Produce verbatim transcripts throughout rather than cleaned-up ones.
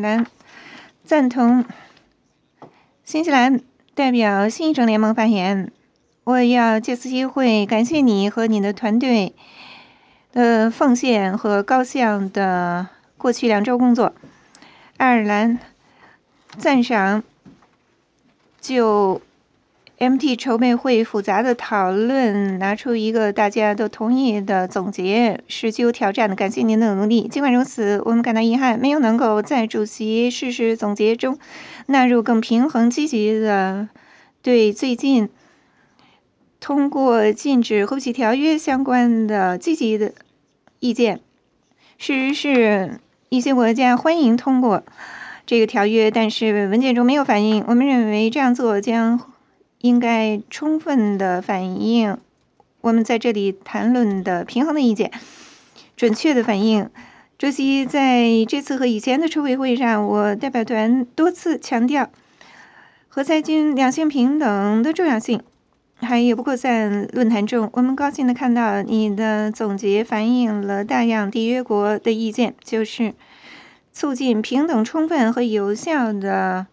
兰赞同。新西兰代表新一政联盟发言。我要借此机会感谢你和你的团队的奉献和高效的过去两周工作。爱尔兰赞赏就 M T 筹备会复杂的讨论拿出一个大家都同意的总结，是具有挑战的。感谢您的努力。尽管如此，我们感到遗憾，没有能够在主席事实总结中纳入更平衡、积极的对最近通过禁止核武器条约相关的积极的意见。事实是，一些国家欢迎通过这个条约，但是文件中没有反映。我们认为这样做将应该充分的反映我们在这里谈论的平衡的意见，准确的反映。主席在这次和以前的筹备会上，我代表团多次强调核裁军两性平等的重要性。还有不过在论坛中，我们高兴地看到你的总结反映了大洋缔约国的意见，就是促进平等、充分和有效的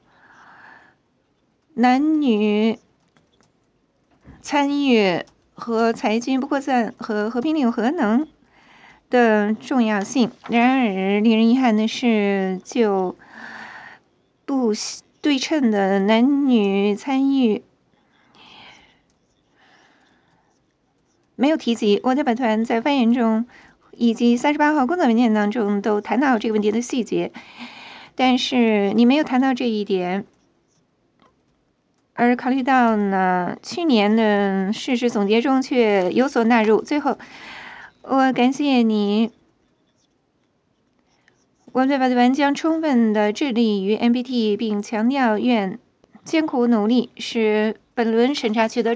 男女参与和裁军不扩散和和平利用核能的重要性。然而，令人遗憾的是，就不对称的男女参与没有提及。我代表团在发言中以及三十八号工作文件当中都谈到这个问题的细节，但是你没有谈到这一点。而考虑到呢，去年的事实总结中却有所纳入。最后，我感谢你。我们代表团将充分的致力于 M B T， 并强调愿艰苦努力使本轮审查取得